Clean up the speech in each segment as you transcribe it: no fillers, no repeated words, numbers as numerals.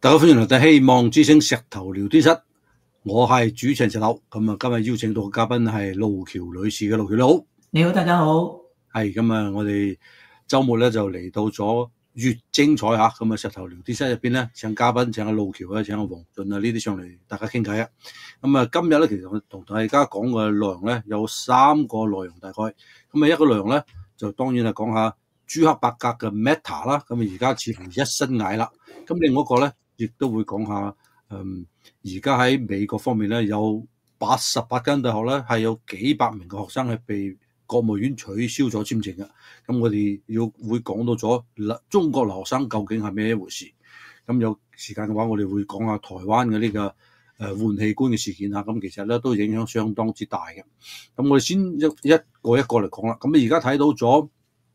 大家歡迎嚟到希望之聲石頭聊天室，我係主持人石頭。咁啊，今日邀請到嘅嘉賓係路橋女士嘅。路橋你好。 你好，大家好。 係咁啊，我哋週末咧就嚟到咗越精彩嚇。咁啊，石頭聊天室入邊咧請嘉賓，請阿路橋啊，請阿黃俊啊呢啲上嚟大家傾偈啊。咁啊，今日咧其實我同大家講嘅內容咧有3個內容大概。咁啊，一個內容咧就當然係講下朱克伯格嘅 Meta 啦。咁啊，而家似乎一身蟻啦。咁另外一個咧，亦都會講下，而家喺美國方面咧，有88間大學咧，係有幾百名嘅學生係被國務院取消咗簽證嘅。咁我哋會講到咗中國留學生究竟係咩一回事。咁有時間嘅話，我哋會講下台灣嘅呢個換器官嘅事件啊。咁其實咧都影響相當之大嘅。咁我哋先一個一個嚟講啦。咁而家睇到咗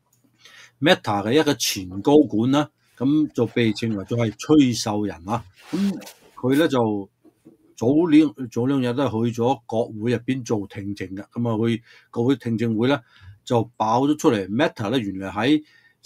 Meta 嘅一個前高管啦。咁就被稱為咗係崔秀仁啦。咁佢咧就早兩日都去咗國會入邊做聽證嘅。咁啊，去國會聽證會咧就爆咗出嚟 ，Meta 咧原來喺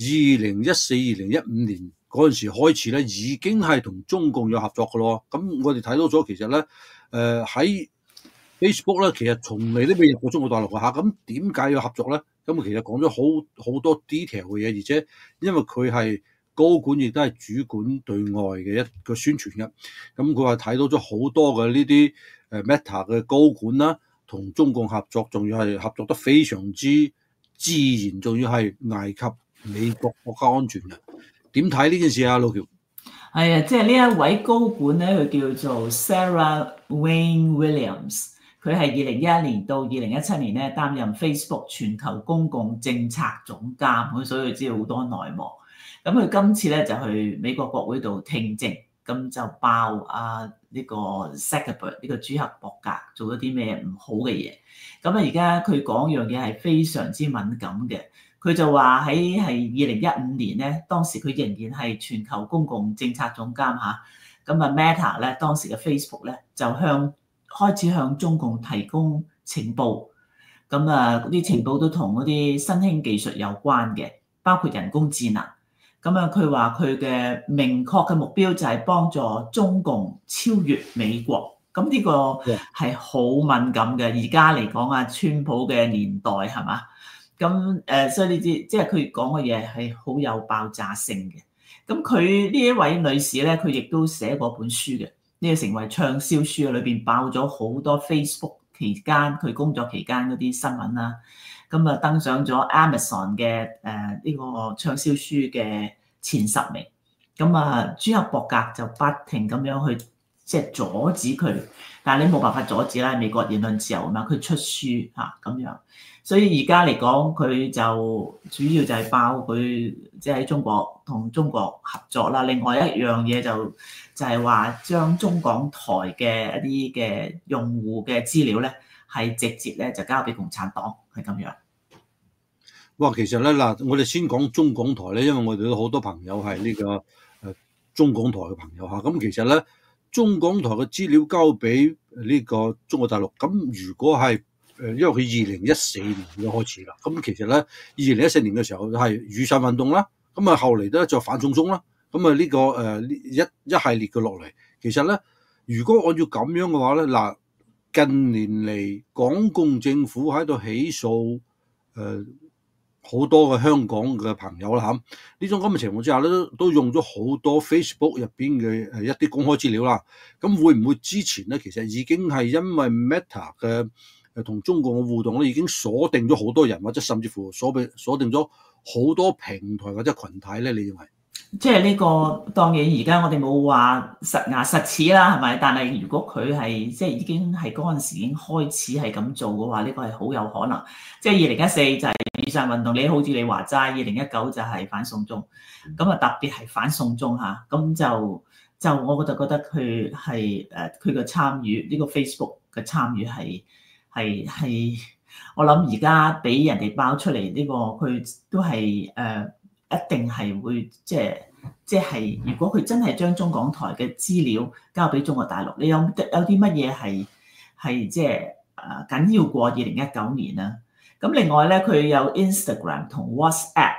2014-2015年嗰陣時開始咧已經係同中共有合作嘅咯。咁我哋睇到咗其實咧，喺 Facebook 咧其實從嚟都未入過中國大陸嘅嚇。咁點解要合作咧？咁其實講咗好多 detail 嘅嘢，而且因為佢係高管亦都係主管對外嘅一個宣傳嘅。咁佢話睇到咗好多嘅呢啲Meta 嘅高管啦，同中共合作，仲要係合作得非常之自然，仲要係危及美國國家安全嘅。點睇呢件事啊，路橋？ 係啊，即係呢一位高管咧，佢叫做 Sarah Wayne Williams， 佢係2011年到2017年咧擔任 Facebook 全球公共政策總監，咁所以佢知道好多內幕。咁佢今次咧就去美國國會度聽證，咁就爆呢個 Zuckerberg 呢個朱克伯格做咗啲咩唔好嘅嘢。咁啊，而家佢講樣嘢係非常之敏感嘅。佢就話喺2015年咧，當時佢仍然係全球公共政策總監嚇。咁啊 Meta 咧當時嘅 Facebook 咧就開始向中共提供情報。咁啊，嗰啲情報都同嗰啲新興技術有關嘅，包括人工智能。咁啊，佢話佢嘅明確嘅目標就係幫助中共超越美國。咁呢個係好敏感嘅。而家嚟講啊，川普嘅年代係嘛？咁所以你知，即係佢講嘅嘢係好有爆炸性嘅。咁佢呢一位女士咧，佢亦都寫過本書嘅，呢個成為暢銷書裏邊爆咗好多 Facebook 期間佢工作期間嗰啲新聞啦。咁啊，登上咗 Amazon 嘅呢個暢銷書嘅前10名。咁啊，朱克伯格就不停咁樣去即係阻止佢，但係你冇辦法阻止啦，美國言論自由啊嘛，佢出書嚇咁樣。所以而家嚟講，佢就主要就係爆佢即係喺中國同中國合作啦。另外一樣嘢就係話將中港台嘅一啲嘅用戶嘅資料咧，係直接咧就交俾共產黨，係咁樣。 哇，其實咧嗱，我哋先講中港台咧，因為我哋都好多朋友係呢個中港台嘅朋友嚇。咁其實咧，中港台嘅資料交俾呢個中國大陸，咁如果係因為佢2014年已經開始啦，咁其實咧2014年嘅時候係雨傘運動啦，咁啊後嚟咧就反送中啦，咁啊呢個一系列嘅落嚟，其實咧如果按照咁樣嘅話咧，嗱近年嚟港共政府喺度起訴好多嘅香港嘅朋友啦嚇，呢種咁嘅情況之下咧，都用咗好多 Facebook 入邊嘅一啲公開資料啦。咁會唔會之前咧，其實已經係因為 Meta 嘅同中共嘅互動咧，已經鎖定咗好多人，或者甚至乎鎖定咗好多平台或者群體咧？你認為？ 即係呢個當然而家我哋冇話實牙實齒啦，係咪？但係如果佢係即係已經係嗰陣時已經開始係咁做嘅話，呢個係好有可能。即係2014就係雨傘運動，你好似你話齋，2019就係反送中，咁啊特別係反送中嚇，咁就我就覺得佢係佢嘅參與呢個 Facebook 嘅參與係我諗而家俾人哋爆出嚟呢個佢都係一定係會即係如果佢真係將中港台嘅資料交俾中國大陸，你有啲乜嘢係即係緊要過2019年啊？咁另外咧，佢有 Instagram 同 WhatsApp，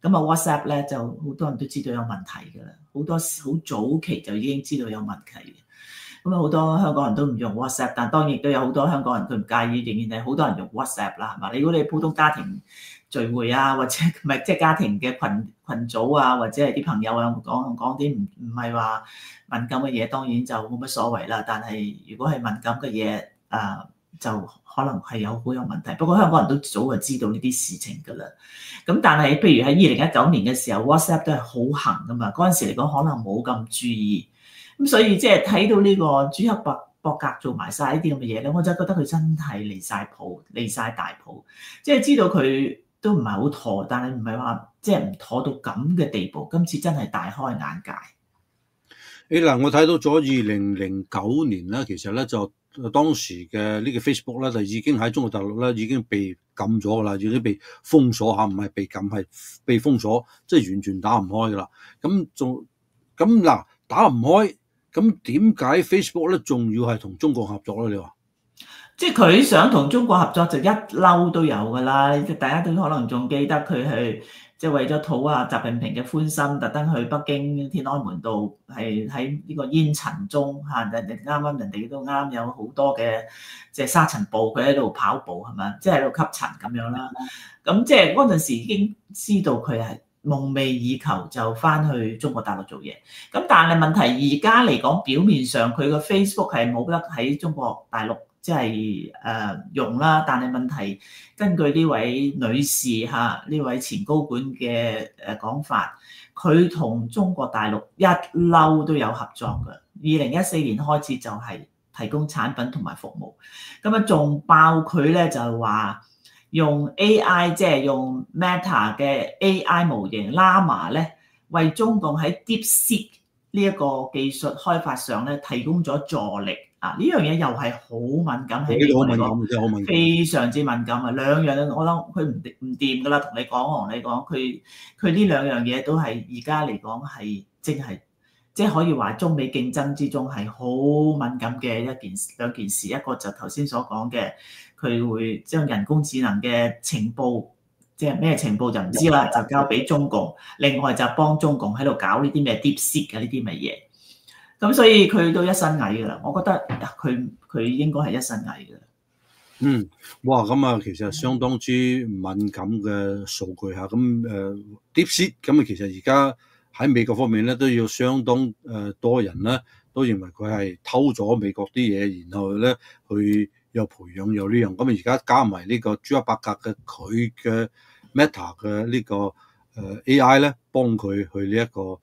咁啊 WhatsApp 咧就好多人都知道有問題㗎啦，好多好早期就已經知道有問題嘅。咁啊好多香港人都唔用 WhatsApp，但當然亦都有好多香港人佢唔介意，仍然係好多人用 WhatsApp 啦，係嘛？如果你普通家庭聚會啊，或者唔係即係家庭嘅群組啊，或者係啲朋友啊講啲唔係話敏感嘅嘢，當然就冇乜所謂啦。但係如果係敏感嘅嘢，就可能係好有問題。不過香港人都早就知道呢啲事情㗎啦。咁但係譬如喺2019年嘅時候 ，WhatsApp 都係好行㗎嘛。嗰陣時嚟講可能冇咁注意，咁所以即係睇到呢個朱克伯格做埋晒呢啲咁嘅嘢咧，我就覺得佢真係離晒譜、離晒大譜，即係知道佢都唔係好妥，但係唔係話即係唔妥到咁嘅地步。今次真係大開眼界。 嗱，我睇到咗2009年咧，其實咧就當時嘅呢個 Facebook 咧就已經喺中國大陸咧已經被禁咗㗎啦，已經被封鎖嚇，唔係被禁係被封鎖，即係完全打唔開㗎啦。咁嗱打唔開，咁點解 Facebook 咧仲要係同中國合作咧？你話？ 即係佢想同中國合作就一嬲都有㗎啦，大家都可能仲記得佢係即係為咗討習近平嘅歡心，特登去北京天安門度係喺呢個煙塵中嚇，人哋都啱有好多嘅即係沙塵暴，佢喺度跑步係咪？即係喺度吸塵咁樣啦。咁即係嗰陣時已經知道佢係夢寐以求就翻去中國大陸做嘢。咁但係問題而家嚟講，表面上佢個 Facebook 係冇得喺中國大陸即係用啦，但係問題根據呢位女士嚇，呢位前高管嘅講法，佢同中國大陸一嬲都有合作嘅。2014年開始就係提供產品同埋服務，咁啊仲爆佢咧就係話用 AI 即係用 Meta 嘅 AI 模型 Llama 咧，為中共喺 DeepSeek 呢一個技術開發上咧提供咗助力。呢樣嘢又係好敏感，喺美國嚟講非常之敏感啊！兩樣我諗佢唔掂㗎啦，同你講，佢呢兩樣嘢都係而家嚟講係即係可以話中美競爭之中係好敏感嘅兩件事。一個就頭先所講嘅，佢會將人工智能嘅情報，即係咩情報就唔知啦，就交俾中共。另外就幫中共喺度搞呢啲咩 DeepSeek 嘅呢啲乜嘢。咁所以佢都一身蟻㗎啦，我覺得佢應該係一身蟻㗎啦。 哇！咁啊，其實相當之敏感嘅數據嚇。咁DeepSeek 咁啊，其實而家喺美國方面咧都要相當多人咧都認為佢係偷咗美國啲嘢，然後咧去又培養又呢樣。咁啊，而家加埋呢個朱克伯格嘅佢嘅 Meta 嘅呢個AI 咧，幫佢去呢一個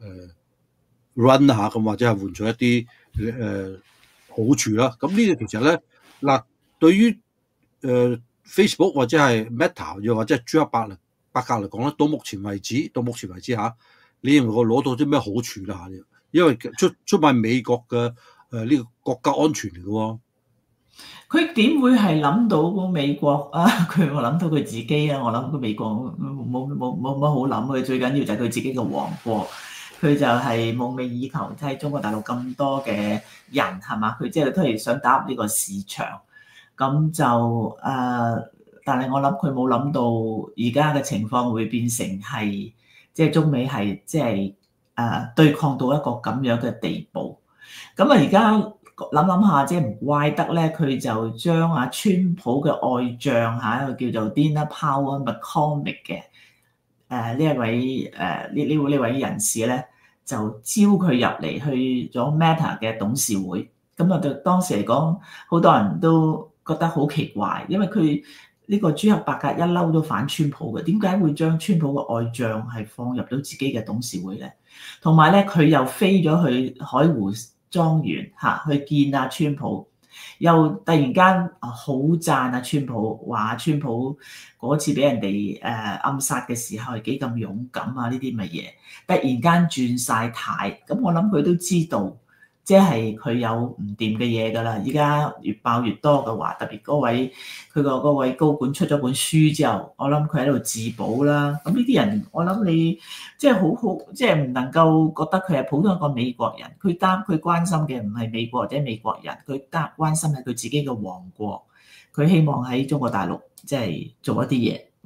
run 下咁，或者係換取一啲好處啦。咁呢個其實咧嗱，對於Facebook 或者係 Meta 又或者係朱克伯格嚟講咧，到目前為止嚇，你認為我攞到啲咩好處啦嚇？因為出賣美國嘅呢個國家安全嚟嘅喎。 佢點會係諗到美國啊？我諗到佢自己啊！我諗到美國冇乜好諗，佢最緊要就係佢自己嘅王國。佢就係夢寐以求，即係中國大陸咁多嘅人係嘛？佢即係都係想打入呢個市場，咁就但係我諗佢冇諗到而家嘅情況會變成係即係中美係即係對抗到一個咁樣嘅地步。咁啊而家諗下，即係唔怪得咧，佢就將川普嘅外將一個叫做 Dina Powell McCormick 嘅。呢一位呢位人士咧，就招佢入嚟去咗 Meta 嘅董事會。咁啊，對當時嚟講，好多人都覺得好奇怪，因為佢呢個朱克伯格一嬲都反川普嘅，點解會將川普嘅外將係放入到自己嘅董事會咧？同埋咧，佢又飛咗去海湖莊園去見川普。又突然間好讚川普，話川普嗰次俾人哋暗殺嘅時候係幾咁勇敢啊！呢啲乜嘢突然間轉晒態，咁我諗佢都知道，即係佢有唔掂嘅嘢㗎啦。而家越爆越多嘅話，特別嗰位高管出咗本書之後，我諗佢喺度自保啦。咁呢啲人，我諗你即係好，即係唔能夠覺得佢係普通一個美國人。佢關心嘅唔係美國或者美國人，佢關心係佢自己嘅王國。佢希望喺中國大陸即係做一啲嘢。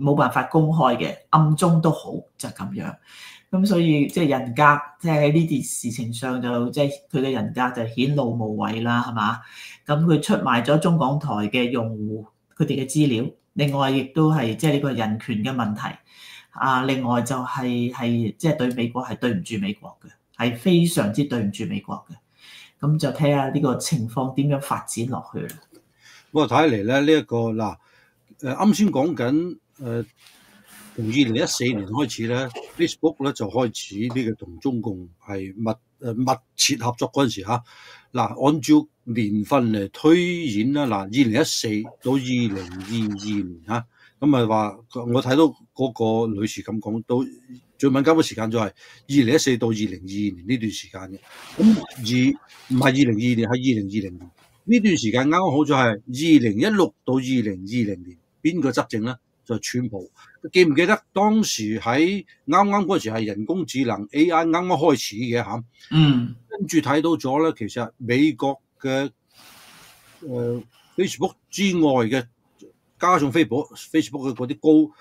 冇辦法公開嘅，暗中都好就咁樣。咁所以即係人格，即係喺呢啲事情上就即係佢嘅人格就顯露無遺啦，係嘛？咁佢出賣咗中港台嘅用戶佢哋嘅資料，另外亦都係即係呢個人權嘅問題。另外就係即係對美國係對唔住美國嘅，係非常之對唔住美國嘅。咁就睇下呢個情況點樣發展落去啦。 不過睇嚟咧，呢一個嗱啱先講緊從2014年開始咧 ，Facebook 咧就開始呢個同中共係密切合作嗰陣時嚇。按照年份嚟推演啦，2014到2022年嚇，咁話我睇到嗰個女士咁講，到最敏感嘅時間就係2014到2022年呢段時間嘅。咁唔係2022年，係2020年呢段時間啱啱好就係2016到2020年，邊個執政咧？就係川普。記唔記得當時喺啱啱嗰時係人工智能 AI 啱啱開始嘅嚇？跟住睇到咗咧，其實美國嘅Facebook 之外嘅，加上 Facebook 嘅嗰啲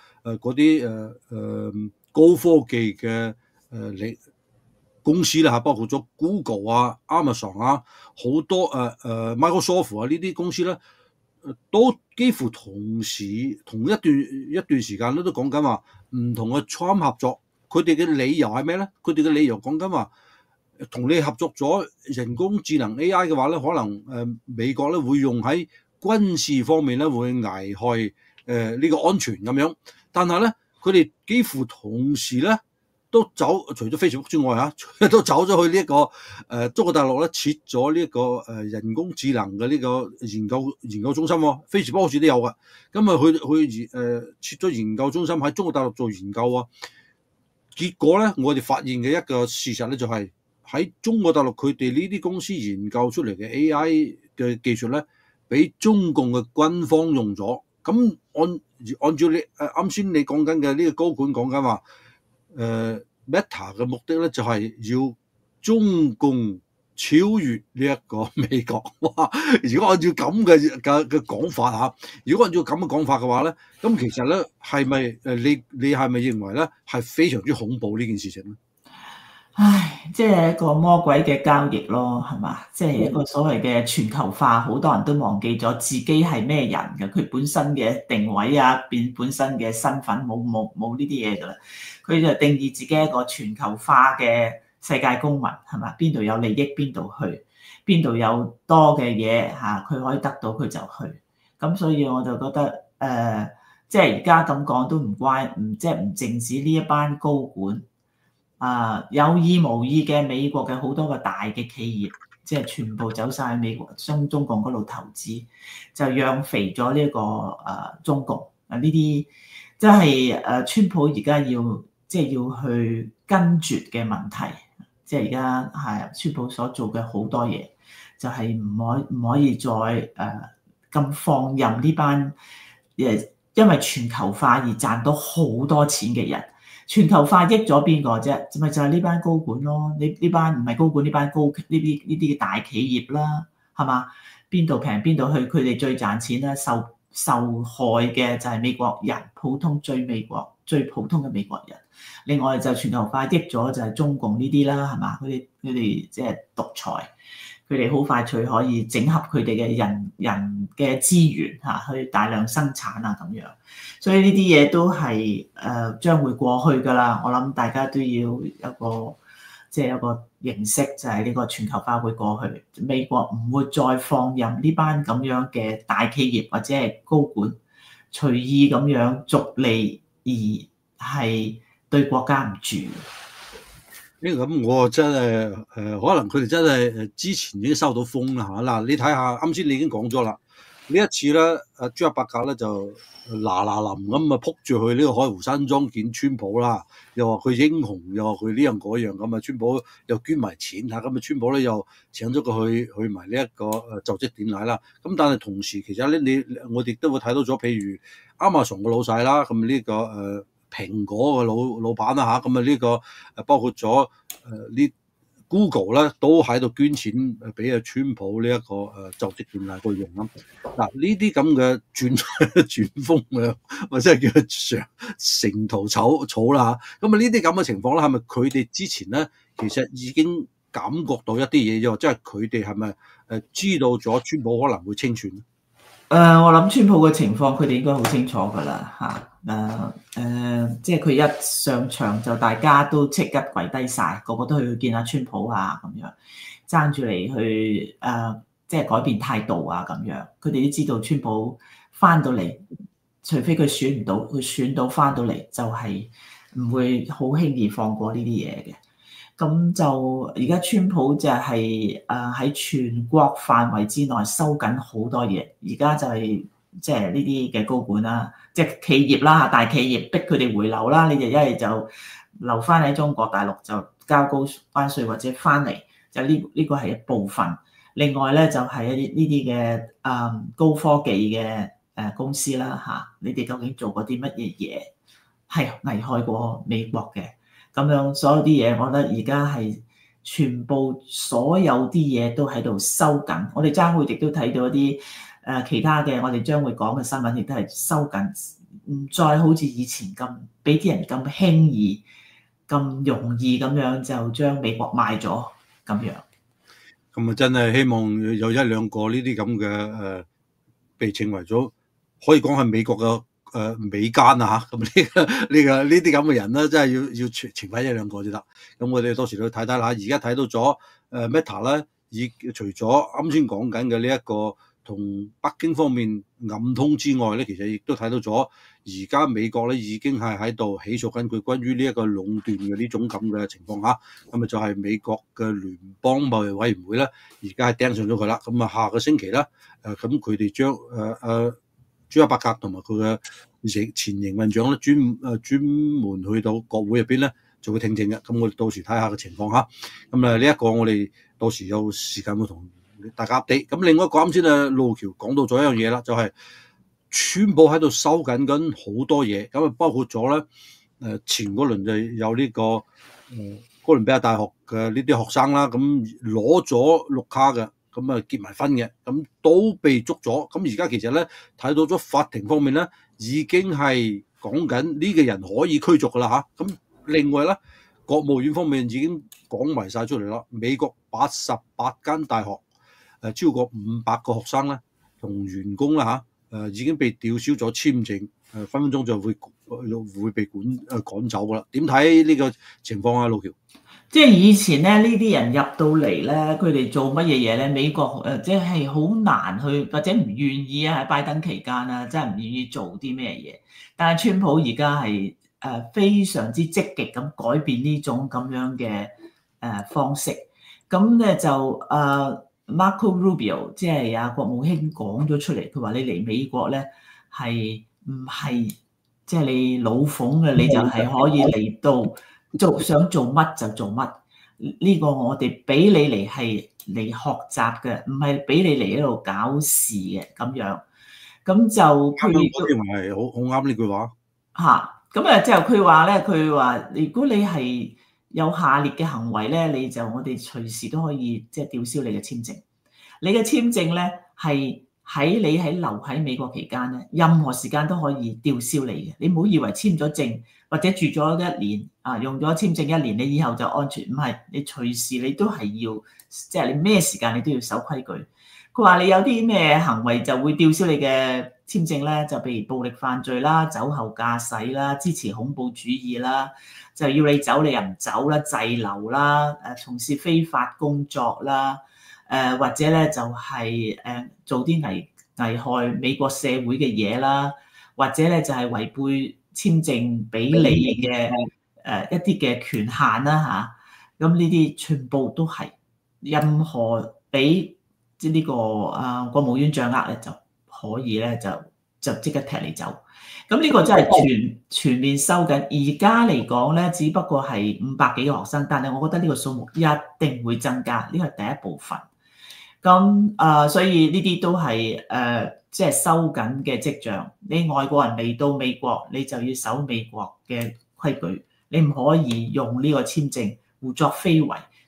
高科技嘅公司啦嚇，包括咗 Google 啊、Amazon 啊，好多Microsoft 啊呢啲公司咧，都幾乎同一段時間咧都講緊話唔同嘅 Trump 合作，佢哋嘅理由係咩咧？佢哋嘅理由講緊話，同你合作咗人工智能 AI 嘅話咧，可能美國咧會用喺軍事方面咧會危害呢個安全咁樣。但係咧，佢哋幾乎同時咧都走，除咗 Facebook 之外都走咗去呢一個中國大陸咧設咗呢一個人工智能嘅呢個研究中心喎。Facebook 好似都有㗎。咁佢設咗研究中心喺中國大陸做研究啊。結果咧，我哋發現嘅一個事實咧就係喺中國大陸佢哋呢啲公司研究出嚟嘅 AI 嘅技術咧，俾中共嘅軍方用咗。咁按照你啱先你講緊嘅呢個高管講緊話，Meta 嘅目的咧就係要中共超越呢一個美國。哇！如果按照咁嘅講法嚇，如果按照咁嘅講法嘅話咧，咁其實咧係咪你係咪認為咧係非常之恐怖呢件事情咧？ 唉，即係一個魔鬼嘅交易咯，係嘛？即係一個所謂嘅全球化，好多人都忘記咗自己係咩人嘅，佢本身嘅定位啊，本身嘅身份冇呢啲嘢㗎啦。佢就定義自己一個全球化嘅世界公民，係嘛？邊度有利益邊度去，邊度有多嘅嘢嚇，佢可以得到佢就去。咁所以我就覺得即係而家咁講都唔淨止呢一班高管。有意無意嘅美國嘅好多個大嘅企業，即係全部走晒去美國中共嗰度投資，就養肥咗呢個中共呢啲，即係川普而家要去根絕嘅問題，即係而家係川普所做嘅好多嘢，就係唔可以再咁放任呢班因為全球化而賺到好多錢嘅人。全球化益咗邊個啫？咪就係呢班高管咯。呢班唔係高管，呢啲嘅大企業啦，係嘛？邊度平邊度去，佢哋最賺錢啦。受害嘅就係美國人，最普通嘅美國人。另外就全球化益咗就係中共呢啲啦，係嘛？佢哋即係獨裁，佢哋好快脆可以整合佢哋嘅人嘅資源去大量生產咁樣。所以呢啲嘢都係將會過去㗎啦。我諗大家都要有個認識，就係呢個全球化會過去，美國唔會再放任呢班咁樣嘅大企業或者係高管隨意咁樣逐利而係對國家唔住。 呢個咁我真係可能佢哋真係之前已經收到風啦嚇。嗱，你睇下啱先你已經講咗啦，呢一次咧朱克伯格咧就嗱臨咁撲住去呢個海湖山莊見川普啦，又話佢英雄，又話佢呢樣嗰樣咁啊，川普又捐埋錢嚇，咁啊川普咧又請咗佢去埋呢一個就職典禮啦。咁但係同時其實咧我哋都會睇到咗，譬如 Amazon 嘅老細啦，咁呢個蘋果嘅老闆啦嚇，咁啊呢個包括咗呢 Google 咧都喺度捐錢俾阿川普呢一個就職典禮嗰度用啦。嗱，呢啲咁嘅轉風嘅，或者係叫成圖草啦嚇。咁啊呢啲咁嘅情況咧，係咪佢哋之前咧其實已經感覺到一啲嘢啫？即係佢哋係咪知道咗川普可能會清算？ 我諗川普嘅情況，佢哋應該好清楚㗎啦嚇。即係佢一上場就大家都即刻跪低晒，個個都去見下川普啊咁樣，爭住嚟去即係改變態度啊咁樣。佢哋都知道川普翻到嚟，除非佢選唔到，佢選到翻到嚟就係唔會好輕易放過呢啲嘢嘅。咁就而家川普就係喺全國範圍之內收緊好多嘢，而家就係即係呢啲嘅高管啦，即係企業啦，大企業逼佢哋回流啦，你哋一係就留翻喺中國大陸就交高關稅，或者翻嚟就呢個係一部分。另外咧就係一啲呢啲嘅高科技嘅公司啦嚇，你哋究竟做過啲乜嘢嘢係危害過美國嘅？咁樣所有啲嘢，我覺得而家係全部所有啲嘢都喺度收緊。我哋將會亦都睇到一啲其他嘅，我哋將會講嘅新聞亦都係收緊，唔再好似以前咁俾啲人咁輕易、咁容易咁樣就將美國賣咗咁樣。 咁啊，真係希望有一兩個呢啲咁嘅被稱為咗可以講係美國嘅。美奸啊嚇，咁呢啲咁嘅人咧，真係要懲罰一兩個先得。咁我哋到時去睇睇啦。而家睇到咗Meta 咧，除咗啱先講緊嘅呢一個同北京方面暗通之外咧，其實亦都睇到咗而家美國咧已經係喺度起訴緊佢關於呢一個壟斷嘅呢種咁嘅情況嚇。咁啊就係美國嘅聯邦貿易委員會咧，而家係盯上咗佢啦。咁啊下個星期咧，咁佢哋將朱克伯格同埋佢嘅前營運長咧，專門去到國會入邊咧，就會聽證嘅。咁我哋到時睇下個情況嚇。咁呢一個我哋到時有時間會同大家 update。咁另外一個啱先路橋講到咗一樣嘢啦，就係川普喺度收緊好多嘢。咁啊包括咗咧前嗰輪就有呢個哥倫比亞大學嘅呢啲學生啦，咁攞咗綠卡嘅。咁啊結埋婚嘅，咁都被捉咗。咁而家其實咧睇到咗法庭方面咧，已經係講緊呢個人可以驅逐噶啦嚇。咁另外咧，國務院方面已經講埋晒出嚟啦。美國88間大學超過500個學生咧同員工啦嚇，已經被吊銷咗簽證，分分鐘就會被趕走噶啦。點睇呢個情況啊，路橋？ 即係以前咧，呢啲人入到嚟咧，佢哋做乜嘢嘢咧？美國即係好難去，或者唔願意啊！喺拜登期間啊，真係唔願意做啲咩嘢。但係川普而家係非常之積極咁改變呢種咁樣嘅方式。咁咧就Marco Rubio 即係國務卿講咗出嚟，佢話你嚟美國咧係唔係即係你老馮嘅，你就係可以嚟到。想做乜就做乜，呢個我哋俾你嚟係嚟學習嘅，唔係俾你嚟喺度搞事嘅咁樣。咁就佢我認為係好啱呢句話嚇。咁之後佢話咧，佢話如果你係有下列嘅行為咧，我哋隨時都可以即係吊銷你嘅簽證。你嘅簽證咧係你留喺美國期間咧，任何時間都可以吊銷你嘅。你唔好以為簽咗證或者住咗1年用咗簽證1年，你以後就安全。唔係，你隨時你都係要，即係你咩時間你都要守規矩。佢話你有啲咩行為就會吊銷你嘅簽證咧，就譬如暴力犯罪啦、酒後駕駛啦、支持恐怖主義啦，就要你走你又唔走啦、滯留啦、從事非法工作啦。或者咧就係做啲危害美國社會嘅嘢啦，或者咧就係違背簽證俾你嘅一啲嘅權限啦嚇。咁呢啲全部都係任何俾即係呢個國務院掌握咧，就可以咧就即刻踢你走。咁呢個真係全面收緊。而家嚟講咧，只不過係500幾個學生，但係我覺得呢個數目一定會增加，呢個係第一部分。咁所以呢啲都係即係收緊嘅跡象。你外國人嚟到美國，你就要守美國嘅規矩，你唔可以用呢個簽證胡作非為，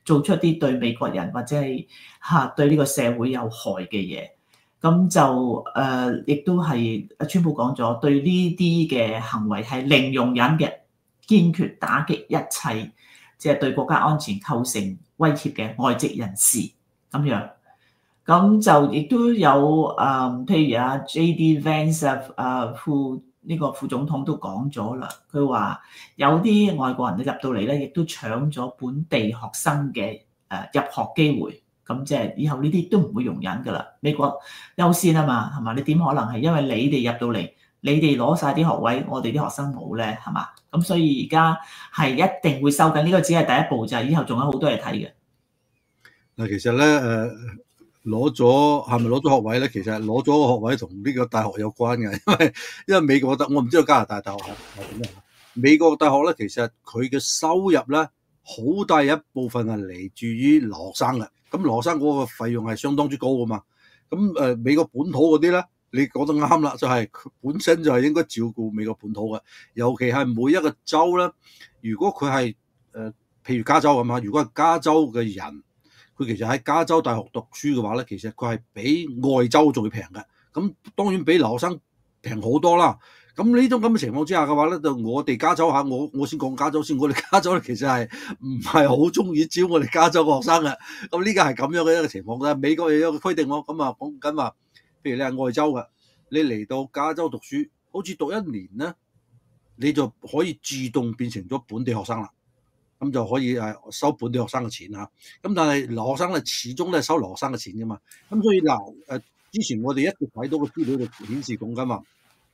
做出啲對美國人或者係對呢個社會有害嘅嘢。咁就亦都係川普講咗，對呢啲嘅行為係零容忍嘅，堅決打擊一切即係對國家安全構成威脅嘅外籍人士咁樣。咁就亦都有譬如J.D. Vance 呢個副總統都講咗啦，佢話有啲外國人入到嚟咧，亦都搶咗本地學生嘅入學機會。咁即係以後呢啲都唔會容忍㗎啦，美國優先啊嘛，係嘛？你點可能係因為你哋入到嚟，你哋攞晒啲學位，我哋啲學生冇咧，係嘛？咁所以而家係一定會收緊，呢個只係第一步咋，以後仲有好多嘢睇嘅。 嗱，其實咧攞咗係咪攞咗學位咧？其實攞咗個學位同呢個大學有關嘅，因為美國我唔知道加拿大大學係點樣。美國大學咧，其實佢嘅收入咧好大一部分係嚟自於留學生嘅。咁留學生嗰個費用係相當之高噶嘛。咁美國本土嗰啲咧，你講得啱啦，就係佢本身就係應該照顧美國本土嘅，尤其係每一個州咧，如果佢係譬如加州咁啊，如果係加州嘅人，佢其實喺加州大學讀書嘅話咧，其實佢係比外州仲要平嘅。咁當然比留學生平好多啦。咁呢種咁嘅情況之下嘅話咧，就我哋加州我先講加州先，我哋加州咧其實係唔係好中意招我哋加州嘅學生嘅。咁呢個係咁樣嘅一個情況啦。美國又有個規定喎，咁啊講緊話，譬如你係外州嘅，你嚟到加州讀書，好似讀一年咧，你就可以自動變成咗本地學生啦。咁就可以收本地學生嘅錢嚇。咁但係留學生咧始終都係收留學生嘅錢㗎嘛。咁所以之前我哋一直睇到個資料就顯示講緊話。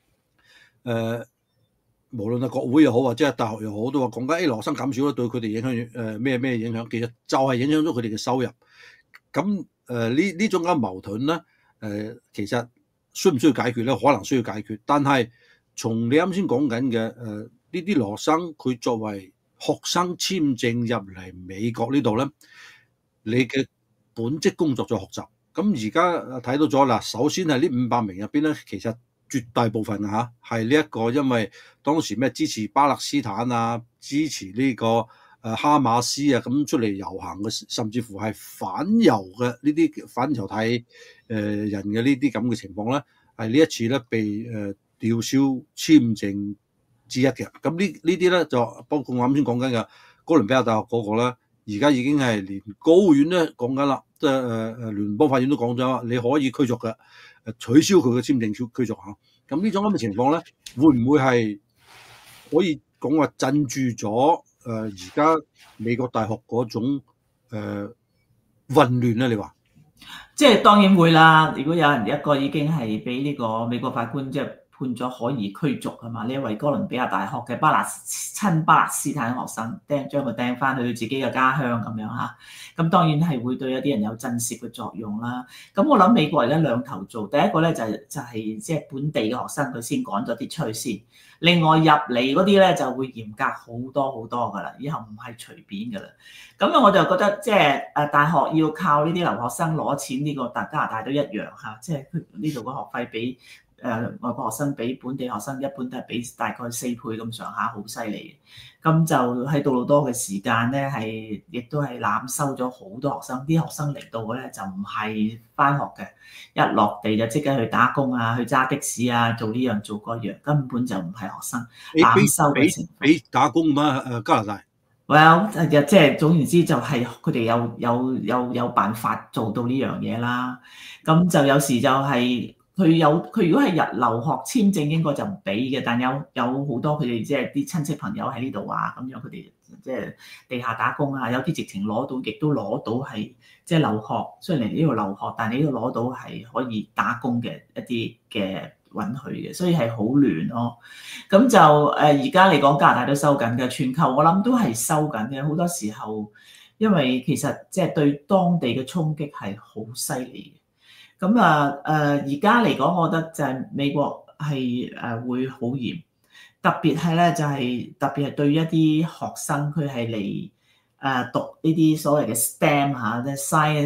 無論係國會又好或者係大學又好，都話講緊留學生減少咧，對佢哋影響咩影響？其實就係影響咗佢哋嘅收入。咁呢種咁嘅矛盾咧，其實需唔需要解決咧？可能需要解決。但係從你啱先講緊嘅呢啲留學生，佢作為學生簽證入嚟美國呢度咧，你嘅本職工作就學習。咁而家睇到咗啦，首先係呢500名入邊咧，其實絕大部分係呢一個，因為當時支持巴勒斯坦啊，支持呢個哈馬斯啊，咁出嚟遊行嘅，甚至乎係反猶嘅呢啲反猶太人嘅呢啲咁嘅情況咧，係呢一次咧被吊銷簽證之一嘅。咁呢啲咧就包括我啱先講緊嘅哥倫比亞大學嗰個咧，而家已經係連高院咧講緊啦，即係聯邦法院都講咗，你可以驅逐嘅。取消佢嘅簽證驅逐嚇。咁呢種咁嘅情況咧，會唔會係可以講話鎮住咗而家美國大學嗰種混亂咧？你話？即係當然會啦。如果有人一個已經係俾呢個美國法官即係判咗可以驅逐係嘛？呢一位哥倫比亞大學嘅巴勒斯坦學生將佢掟翻去自己嘅家鄉咁樣嚇。咁當然係會對一啲人有震懾嘅作用啦。咁我諗美國而家兩頭做，第一個咧就係即係本地嘅學生佢先趕咗啲出去先，另外入嚟嗰啲咧就會嚴格好多好多㗎啦，以後唔係隨便㗎啦。咁我就覺得即係大學要靠呢啲留學生攞錢，呢個加拿大都一樣嚇，即係呢度個學費比外國學生比本地學生一般都係比大概4倍咁上下，好犀利嘅。咁就喺杜魯多嘅時間咧，亦都係濫收咗好多學生。啲學生嚟到嘅咧就唔係返學嘅，一落地就即刻去打工啊，去揸的士啊，做呢樣做嗰樣，根本就唔係學生濫收嘅情況。 俾打工嘛？加拿大。 Well， 即係總言之就係佢哋有辦法做到呢樣嘢啦。咁就有時就係、佢如果係留學簽證應該就唔俾嘅，但有好多佢哋即係啲親戚朋友喺呢度啊，咁樣佢哋即係地下打工啊，有啲直情攞到，亦都攞到係即係留學，雖然嚟呢度留學，但係呢度攞到係可以打工嘅一啲嘅允許嘅，所以係好亂咯。咁就而家嚟講加拿大都收緊嘅，全球我諗都係收緊嘅，好多時候因為其實即係對當地嘅衝擊係好犀利嘅。咁而家嚟講，我覺得就係美國係會好嚴，特別係咧就係特別係對一啲學生佢係嚟讀呢啲所謂嘅 STEM 嚇，即係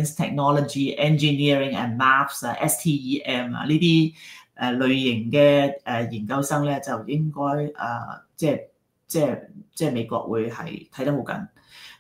Science、Technology、Engineering and Maths 啊、STEM 啊呢啲類型嘅研究生咧，就應該即係美國會係睇得好緊。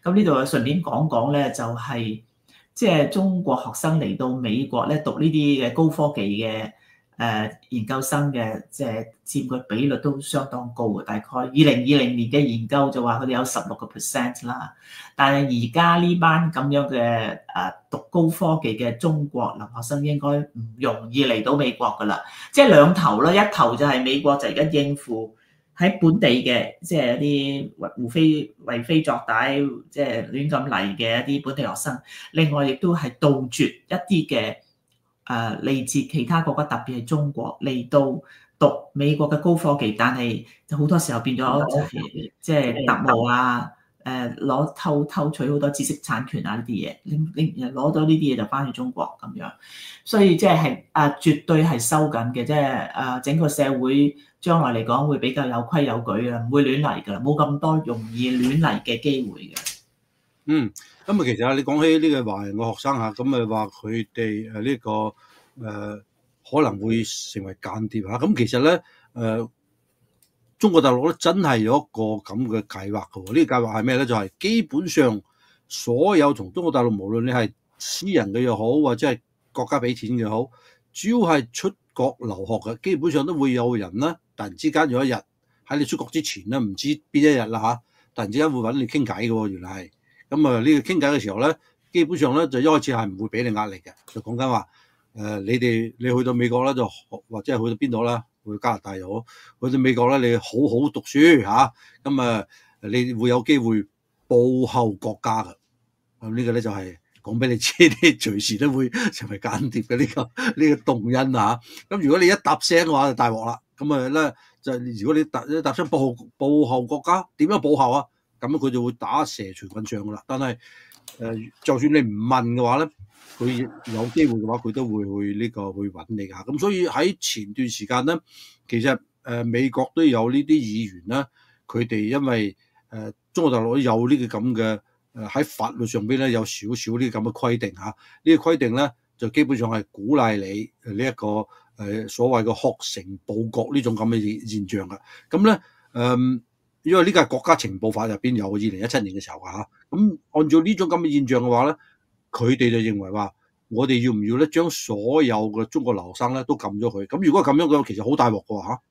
咁呢度順便講講咧，就係即係中國學生嚟到美國咧讀呢啲嘅高科技嘅研究生嘅，即係佔個比率都相當高嘅。大概2020年嘅研究就話佢哋有16%啦。但係而家呢班咁樣嘅讀高科技嘅中國留學生應該唔容易嚟到美國㗎啦。即係兩頭啦，一頭就係美國就而家應付喺本地嘅，即係一啲為非作歹，即係亂咁嚟嘅一啲本地學生。另外亦都係杜絕一啲嘅嚟自其他國家，特別係中國嚟到讀美國嘅高科技，但係好多時候變咗就係即係特務啊，偷取好多知識產權啊呢啲嘢，攞咗呢啲嘢就翻去中國咁樣，所以即係絕對係收緊嘅，即係整個社會將來嚟講會比較有規有矩嘅，唔會亂嚟㗎，冇咁多容易亂嚟嘅機會嘅。 咁其實你講起呢個華人嘅學生嚇，咁話佢哋呢個可能會成為間諜嚇。咁其實咧中國大陸咧真係有一個咁嘅計劃嘅喎。呢個計劃係咩咧？就係基本上所有從中國大陸，無論你係私人嘅又好，或者係國家俾錢嘅好，主要係出國留學嘅，基本上都會有人咧，突然之間有一日喺你出國之前咧，唔知邊一日啦嚇，突然之間會揾你傾偈嘅喎，原來係。咁呢個傾偈嘅時候咧，基本上咧就一開始係唔會俾你壓力嘅，就講緊話你去到美國咧就或者係去到邊度啦，去到加拿大又好，去到美國咧你好好讀書嚇，咁你會有機會報效國家嘅。咁呢個咧就係講俾你知，你隨時都會成為間諜嘅呢個動因啊。咁如果你一答聲嘅話就大鑊啦。咁咧就如果你一答聲報效國家，點樣報效啊？咁佢就會打蛇隨棍上噶啦。但係就算你唔問嘅話咧，佢有機會嘅話，佢都會去揾你㗎。咁所以喺前段時間咧，其實美國都有呢啲議員啦，佢哋因為中國大陸有呢個咁嘅喺法律上邊咧有少少呢啲咁嘅規定嚇。呢個規定咧就基本上係鼓勵你呢一個所謂嘅學成報國呢種咁嘅現象㗎。咁咧因為呢個係國家情報法入邊有2017年嘅時候嚇，咁按照呢種咁嘅現象嘅話咧，佢哋就認為話，我哋要唔要咧將所有嘅中國留學生咧都禁咗佢？咁如果咁樣嘅，其實好大鑊嘅嚇。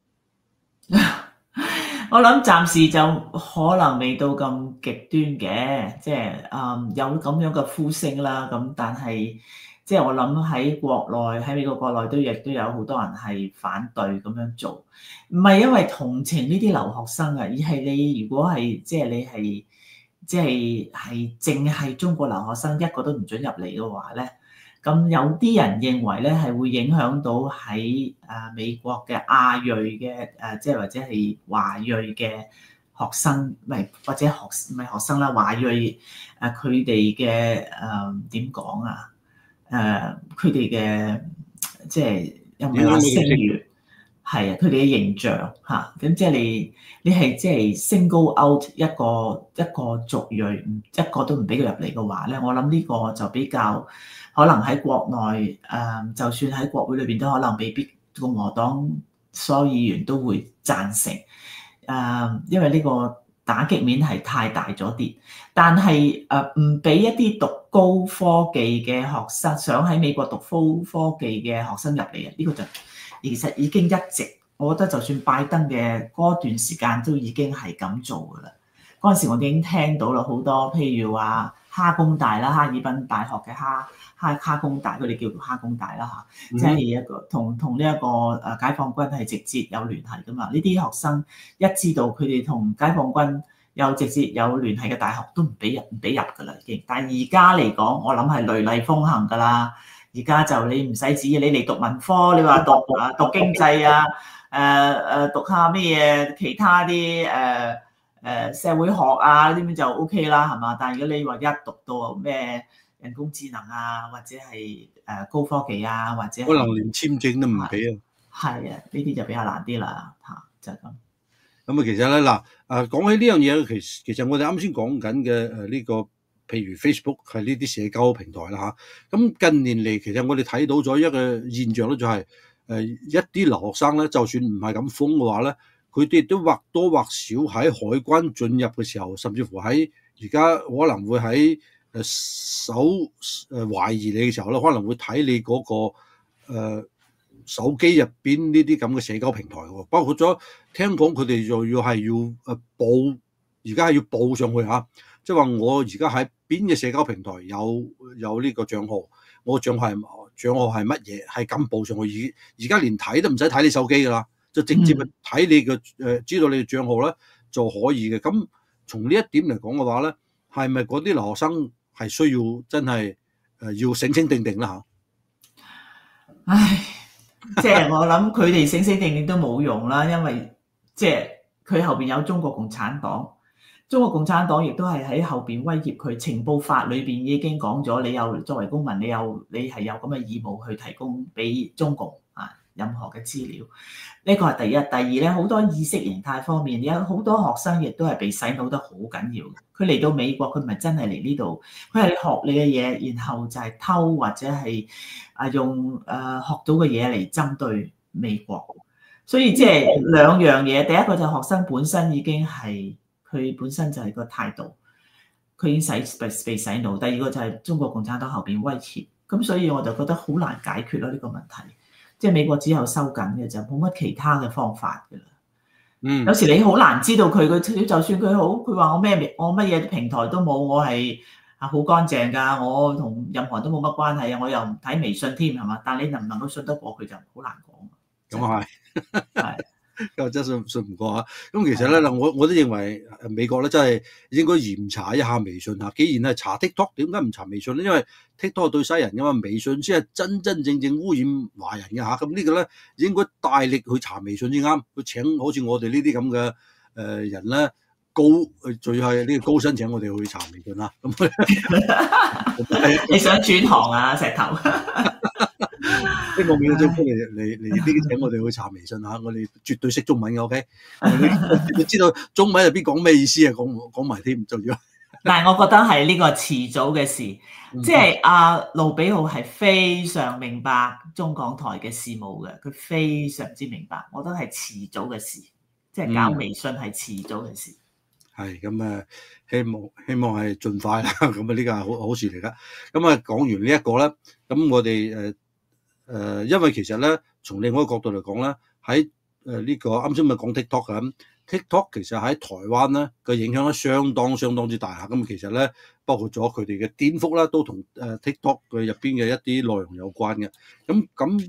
我諗暫時就可能未到咁極端嘅，即係有咁樣嘅呼聲啦。咁但係即係我諗喺國內喺美國國內亦都有好多人係反對咁樣做，唔係因為同情呢啲留學生啊，而係你如果係即係你係即係淨係中國留學生一個都唔准入嚟嘅話咧，咁有啲人認為咧係會影響到喺美國嘅亞裔嘅即係或者係華裔嘅學生，或者唔係學生啦，華裔佢哋嘅點講啊？佢哋嘅即係有冇話聲譽？係啊，佢哋嘅形象嚇，咁即係你係即係 single out 一個族裔，一個都唔俾佢入嚟嘅話咧，我諗呢個就比較可能喺國內就算喺國會裏邊都可能未必共和黨所有議員都會贊成因為呢個打擊面係太大咗啲。但係唔俾一啲讀高科技嘅學生，想喺美國讀高科技嘅學生入嚟啊，呢個就其實已經一直，我覺得就算拜登嘅嗰段時間都已經係咁做㗎啦。嗰陣時我哋已經聽到啦，好多譬如話哈工大啦，哈爾濱大學嘅哈工大，佢哋叫做哈工大啦嚇，即係一個同呢一個解放軍係直接有聯繫㗎嘛。呢啲學生一知道佢哋同解放軍有直接有聯繫嘅大學都唔俾入㗎啦已經。但係而家嚟講，我諗係雷厲風行㗎啦。而家就你唔使指意，你嚟讀文科，你話讀經濟啊，讀下咩嘢其他啲社會學啊呢啲就 OK 啦，係嘛？但係如果你話一讀到咩人工智能啊，或者係高科技啊，或者可能連簽證都唔俾啊。 係啊，呢啲就比較難啲啦嚇，就係咁。 咁其實咧嗱，講起呢樣嘢，其實我哋啱先講緊嘅呢個。譬如 Facebook 係呢啲社交平台啦嚇，咁近年嚟其實我哋睇到咗一個現象咧，就係一啲留學生咧，就算唔係咁瘋嘅話咧，佢哋都或多或少喺海關進入嘅時候，甚至乎喺而家可能會喺懷疑你嘅時候咧，可能會睇你嗰、手機入邊呢啲咁嘅社交平台喎，包括咗聽講佢哋又要報，而家係要報上去嚇，即係話我而家喺邊嘅社交平台有呢個帳號，我帳號係乜嘢，係咁報上去。而家連睇都唔使睇你手機㗎啦，就直接睇你嘅知道你嘅帳號咧就可以嘅。咁從呢一點嚟講嘅話咧，係咪嗰啲留學生係需要真係要醒醒定定啦嚇？ 唉，即係我諗佢哋醒醒定定都冇用啦，因為即係佢後邊有中國共產黨，中國共產黨亦都係喺後邊威脅佢。情報法裏邊已經講咗，你有作為公民，你係有咁嘅義務去提供俾中共任何嘅資料。呢個係第一。第二咧，好多意識形態方面，有好多學生亦都係被洗腦得好緊要。佢嚟到美國，佢唔係真係嚟呢度，佢係學你嘅嘢，然後就係偷或者係用學到嘅嘢嚟針對美國。所以即係兩樣嘢，第一個就係學生本身已經係佢本身就係個態度，佢已經被洗腦。第二個就係中國共產黨後邊威脅，咁所以我就覺得好難解決咯呢個問題。即係美國只有收緊嘅，就冇乜其他嘅方法㗎啦。有時你好難知道佢就算佢好，佢話我乜嘢平台都冇，我係好乾淨㗎，我同任何人都冇乜關係啊，我又唔睇微信添係嘛？但係你能唔能夠信得過佢就好難講。 咁啊係。 又真信唔過嚇，咁其實咧，我都認為美國咧真係應該嚴查一下微信嚇。既然係查 TikTok，點解唔查微信咧？因為 TikTok 對西人㗎嘛，微信先係真正污染華人嘅嚇。咁呢個咧應該大力去查微信先啱。去請好似我哋呢啲咁嘅人咧，最係呢個高薪請我哋去查微信啦。咁你想轉行啊，石頭？ 希望美國政府嚟請我哋去查微信嚇，我哋絕對識中文嘅 ，OK？ 你知道中文入邊講咩意思啊？講埋添，仲要。 但係我覺得係呢個遲早嘅事，即係盧比奧係非常明白中港台嘅事務嘅，佢非常之明白。我覺得係遲早嘅事，即係搞微信係遲早嘅事。 係咁希望係盡快啦。咁呢個係好事嚟㗎。咁講完呢一個咧，咁我哋因為其實咧，從另外一個角度嚟講咧，喺呢個啱先咪講 TikTok 咁 ，TikTok 其實喺台灣咧嘅影響咧相當之大嚇。咁其實咧，包括咗佢哋嘅顛覆啦，都同TikTok 佢入邊嘅一啲內容有關嘅。咁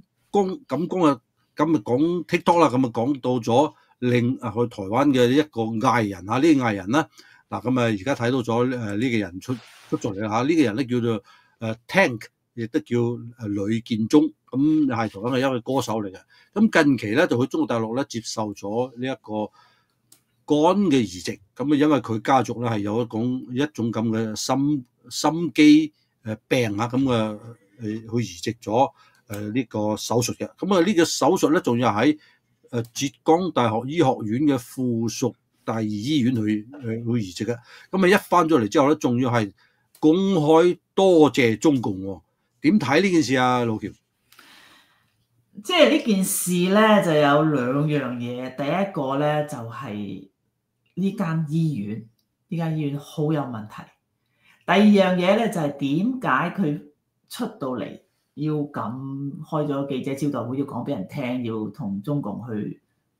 講 TikTok 啦，咁講到咗去台灣嘅一個藝人嚇，呢個藝人咧嗱，咁而家睇到咗呢個人出咗嚟啦嚇，呢個人咧叫做Tank。亦都叫呂建中，咁係台灣嘅一位歌手嚟嘅。咁近期咧就去中國大陸咧接受咗呢一個肝嘅移植，咁因為佢家族咧係有一種咁嘅心肌病啊，咁去移植咗呢個手術嘅。咁呢個手術咧仲要喺浙江大學醫學院嘅附屬第二醫院去移植嘅。咁一翻咗嚟之後咧，仲要係公開多謝中共喎。點睇呢件事啊，老喬？ 即係呢件事咧，就有兩樣嘢。第一個咧就係呢間醫院好有問題。第二樣嘢咧就係點解佢出到嚟要咁開咗記者招待會，要講俾人聽，要同中共去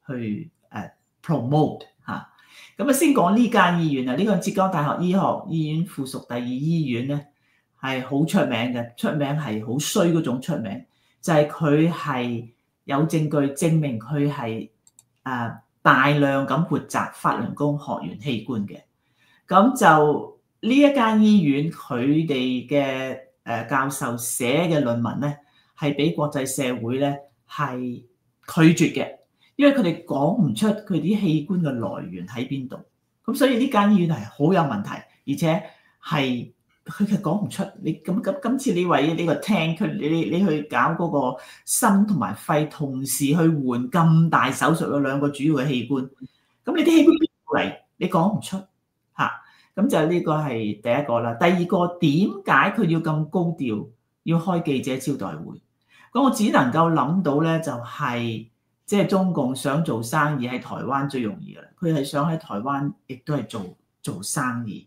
promote 嚇。咁先講呢間醫院啊，呢個浙江大學醫學醫院附屬第二醫院咧。係好出名嘅，出名係好衰嗰種出名，就係佢係有證據證明佢係大量咁活摘法輪功學員器官嘅。咁就呢一間醫院佢哋嘅教授寫嘅論文咧，係俾國際社會咧係拒絕嘅，因為佢哋講唔出佢啲器官嘅來源喺邊度。咁所以呢間醫院係好有問題，而且係。佢講唔出，你咁今次你為呢個聽佢，你去搞嗰個心同埋肺同時去換咁大手術嘅兩個主要嘅器官，咁你啲器官邊度嚟？你講唔出嚇，咁就呢個係第一個啦。第二個，點解佢要咁高調，要開記者招待會？咁我只能夠諗到咧，就係即係中共想做生意喺台灣最容易嘅啦，佢係想喺台灣亦都係做生意。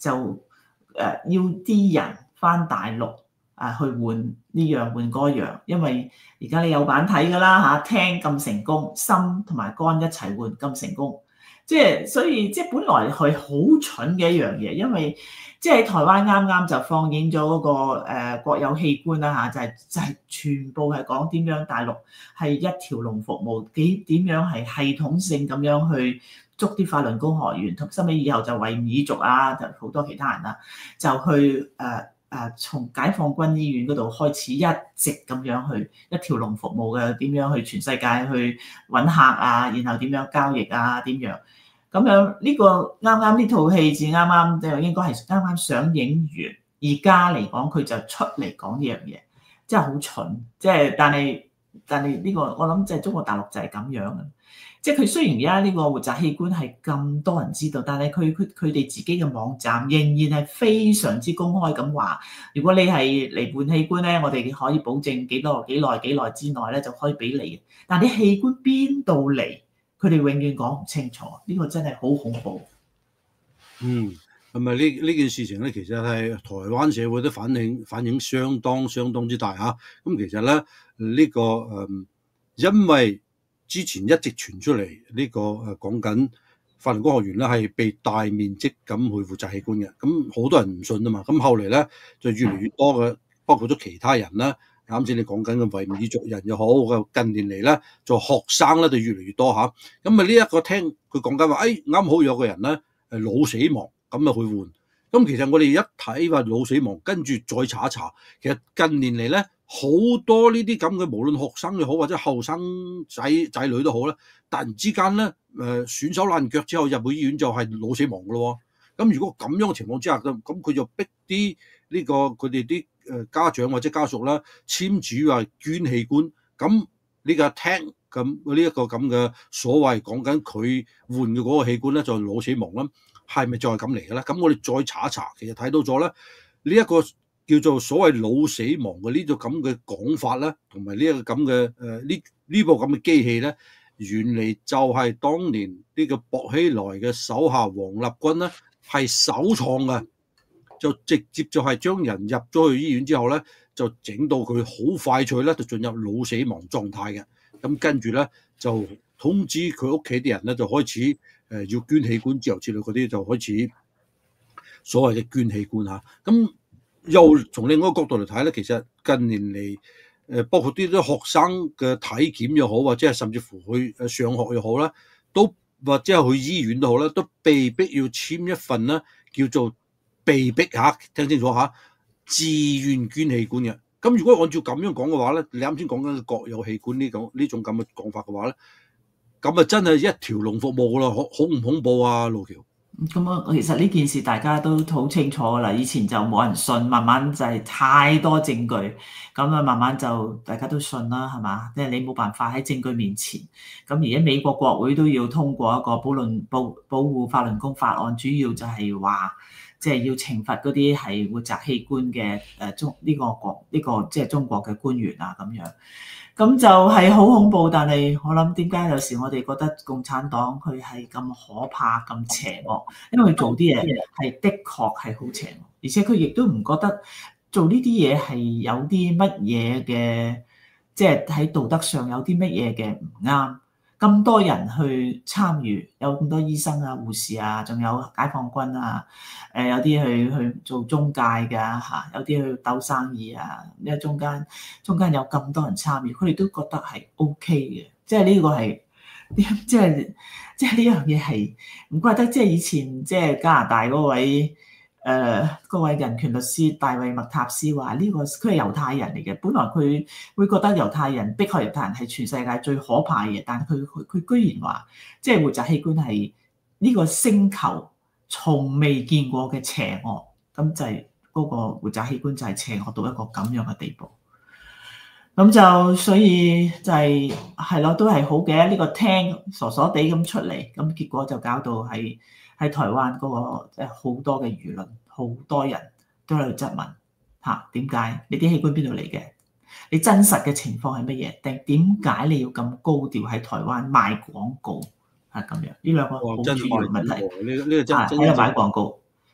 就要啲人翻大陸去換呢樣換嗰樣，因為而家你有版睇㗎啦嚇，聽咁成功，心同埋肝一齊換咁成功，所以本來係好蠢嘅一樣嘢，因為喺台灣啱啱就放映咗嗰個國有器官啦嚇，就係全部係講點樣大陸係一條龍服務，點樣係系統性咁樣去捉啲法輪功學員，同收尾以後就維吾爾族啊，就好多其他人啦，就去從解放軍醫院嗰度開始，一直咁樣去一條龍服務嘅，點樣去全世界去揾客啊，然後點樣交易啊，點樣咁樣呢個啱啱呢套戲至啱啱就應該係啱啱上映完，而家嚟講佢就出嚟講呢樣嘢，真係好蠢，但係呢個我諗即係中國大陸就係咁樣嘅。佢雖然而家呢個活摘器官係咁多人知道，但係佢哋自己嘅網站仍然係非常之公開咁話，如果你係嚟換器官咧，我哋可以保證幾耐之內咧就可以俾你。但係啲器官邊度嚟，佢哋永遠講唔清楚，呢個真係好恐怖。 咁啊呢件事情咧，其實係台灣社會都反應相當之大嚇。咁其實咧呢個因為之前一直傳出嚟呢個講緊法輪功學員咧係被大面積咁去活摘器官嘅，咁好多人唔信啊嘛。咁後嚟咧就越嚟越多嘅，包括咗其他人啦，啱先你講緊嘅維吾爾族人又好，近年嚟咧做學生咧就越嚟越多嚇。咁啊呢一個聽佢講緊話，啱好有個人咧腦死亡，咁啊去換。咁其實我哋一睇話腦死亡，跟住再查一查，其實近年嚟咧好多呢啲咁嘅，無論學生又好或者後生仔女都好啦，突然之間咧損手爛腳之後入去醫院就係腦死亡嘅咯。咁如果咁樣嘅情況之下，咁佢就逼啲呢個佢哋啲家長或者家屬啦簽署話捐器官。咁呢個聽咁呢一個咁嘅所謂講緊佢換嘅嗰個器官咧就係腦死亡啦。係咪再係咁嚟嘅咧？咁我哋再查一查，其實睇到咗咧，呢一個叫做所謂腦死亡嘅呢種咁嘅講法咧，同埋呢一個咁嘅呢部咁嘅機器咧，原嚟就係當年呢個薄熙來嘅手下王立軍咧係首創嘅，就直接就係將人入咗去醫院之後咧，就整到佢好快脆咧就進入腦死亡狀態嘅。咁跟住咧就通知佢屋企啲人咧就開始要捐器官之後之類嗰啲就開始所謂嘅捐器官嚇。咁又從另外一個角度嚟睇咧，其實近年嚟包括啲學生嘅體檢又好，或者係甚至乎去上學又好啦，都或者係去醫院都好啦，都被逼要簽一份咧叫做被逼嚇，聽清楚嚇，自願捐器官嘅。咁如果按照咁樣講嘅話咧，你啱先講緊嘅國有器官呢種咁嘅講法嘅話咧，咁啊真係一條龍服務噶啦，恐唔恐怖啊，路橋？ 咁啊，其實呢件事大家都好清楚啦。以前就冇人信，慢慢就係太多證據，咁啊慢慢就大家都信啦，係嘛？即係你冇辦法喺證據面前。咁而家美國國會都要通過一個保護法輪功法案，主要就係話，即係要懲罰嗰啲係活摘器官嘅呢個即係中國嘅官員啊咁樣。咁就係好恐怖，但係我諗點解有時我哋覺得共產黨佢係咁可怕、咁邪惡，因為佢做啲嘢係的確係好邪惡，而且佢亦都唔覺得做呢啲嘢係有啲乜嘢嘅，即係喺道德上有啲乜嘢嘅唔啱。咁多人去參與，有咁多醫生啊、護士啊，仲有解放軍啊，有啲去做中介㗎嚇，有啲去鬥生意啊，因為中間有咁多人參與，佢哋都覺得係 OK 嘅，即係呢個係，即係呢樣嘢係唔怪得，即係以前即係加拿大嗰位人權律師大衛麥塔斯話呢個佢係猶太人嚟嘅，本來佢會覺得猶太人迫害猶太人係全世界最可怕嘅，但係佢居然話即係活摘器官係呢個星球從未見過嘅邪惡，咁就係嗰個活摘器官就係邪惡到一個咁樣嘅地步，咁就所以就係咯，都係好嘅，呢個聽傻傻地咁出嚟，咁結果就搞到喺台灣嗰個即係好多嘅輿論，好多人都喺度質問嚇，點解你啲器官邊度嚟嘅？你真實嘅情況係乜嘢？定點解你要咁高調喺台灣賣廣告？係咁樣，呢兩個好主要嘅問題。 呢個真係喺度賣廣告。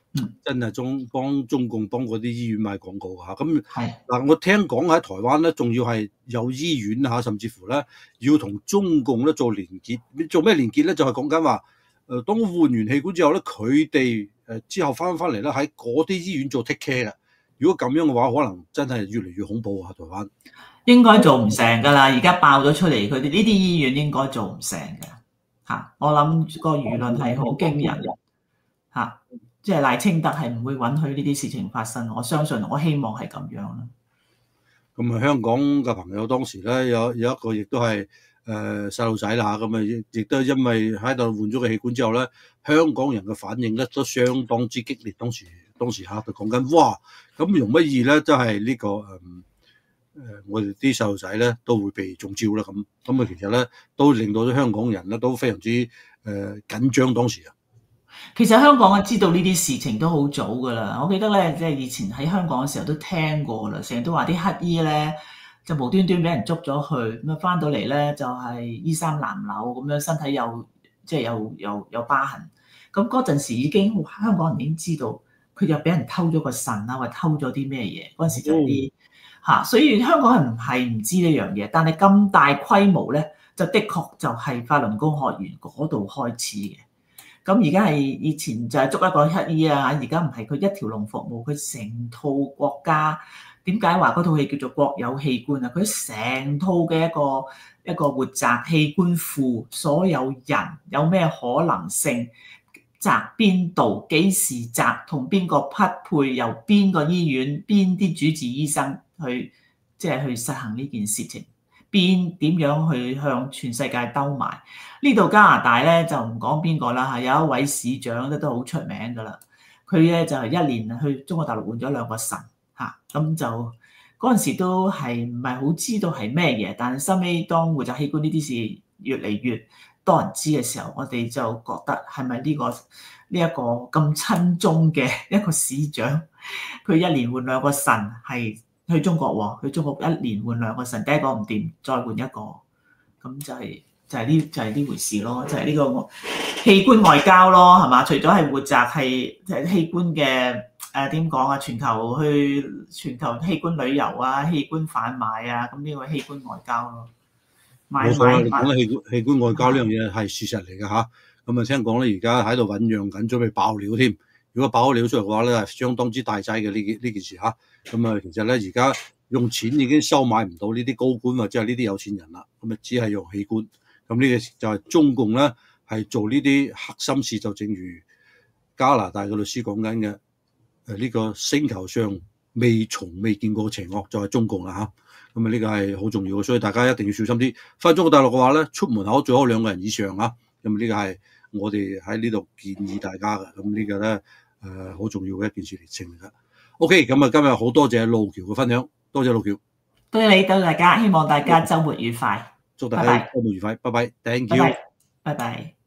真係幫中共幫嗰啲醫院賣廣告嚇。咁係嗱，我聽講喺台灣咧，仲要係有醫院嚇，甚至乎咧要同中共咧做連結。做咩連結咧？就係講緊話，當換完器官之後咧，佢哋之後翻嚟咧喺嗰啲醫院做 take care 嘅。如果咁樣嘅話，可能真係越嚟越恐怖啊！台灣應該做唔成㗎啦，而家爆咗出嚟，佢哋呢啲醫院應該做唔成嘅嚇。我諗個輿論係好驚人嚇，即係賴清德係唔會允許呢啲事情發生。我相信，我希望係咁樣啦。 咁啊，香港嘅朋友當時咧有一個亦都係細路仔啦嚇，咁啊亦都因為喺度換咗個器官之後咧，香港人嘅反應咧都相當之激烈。當時嚇就講緊哇，咁容乜易咧？即係呢個我哋啲細路仔咧都會被中招啦咁。咁啊，其實咧都令到啲香港人咧都非常之緊張當時啊。 其實香港啊，知道呢啲事情都好早㗎啦。我記得咧，即係以前喺香港嘅時候都聽過啦，成日都話啲乞衣咧就無端端俾人捉咗去，咁啊翻到嚟咧就係衣衫襤褸咁樣，身體有疤痕。咁嗰陣時已經香港人已經知道佢就俾人偷咗個腎啊，或者偷咗啲咩嘢。嗰陣時就係啲嚇，所以香港人唔係唔知呢樣嘢，但係咁大規模咧，就的確就係法輪功學院嗰度開始嘅。咁而家係以前就係捉一個乞衣啊，而家唔係，佢一條龍服務，佢成套國家。點解話嗰套戲叫做國有器官啊？佢成套嘅一個活摘器官庫，所有人有咩可能性，摘邊度，幾時摘，同邊個匹配，由邊個醫院，邊啲主治醫生去去實行呢件事情。點樣去向全世界兜賣？呢度加拿大咧就唔講邊個啦嚇，有一位市長咧都好出名噶啦。佢咧就係一年去中國大陸換咗2個腎嚇，咁就嗰陣時都係唔係好知道係咩嘢，但係收尾當活摘器官呢啲事越嚟越多人知嘅時候，我哋就覺得係咪呢一個咁親中嘅一個市長，佢一年換2個腎係？去中國喎，去中國一年換2個腎，第一個唔掂，再換一個，咁就係呢回事咯，就係呢個器官外交咯，係嘛？除咗係活摘係器官嘅點講啊？全球器官旅遊啊，器官販賣啊，咁呢個器官外交咯。 冇錯啦，你講嘅器官外交呢樣嘢係事實嚟嘅嚇。咁啊聽講咧，而家喺度醖釀緊，準備爆料添。如果爆咗料出嚟嘅話咧，係相當之大劑嘅呢件事嚇。咁啊，其實咧而家用錢已經收買唔到呢啲高官或者係呢啲有錢人啦。咁啊，只係用器官。咁呢個就係中共咧係做呢啲黑心事，就正如加拿大嘅律師講緊嘅，呢個星球上從未見過邪惡就係中共啦嚇。咁啊，呢個係好重要嘅，所以大家一定要小心啲。翻中國大陸嘅話咧，出門口最好2個人以上嚇。咁呢個係我哋喺呢度建議大家嘅。咁呢個咧好重要嘅一件事嚟嚟㗎。OK，咁啊今日好多謝路橋嘅分享，多謝路橋。 多謝你，多謝大家，希望大家週末愉快。 祝大家週末愉快，拜拜，Thank you。 拜拜。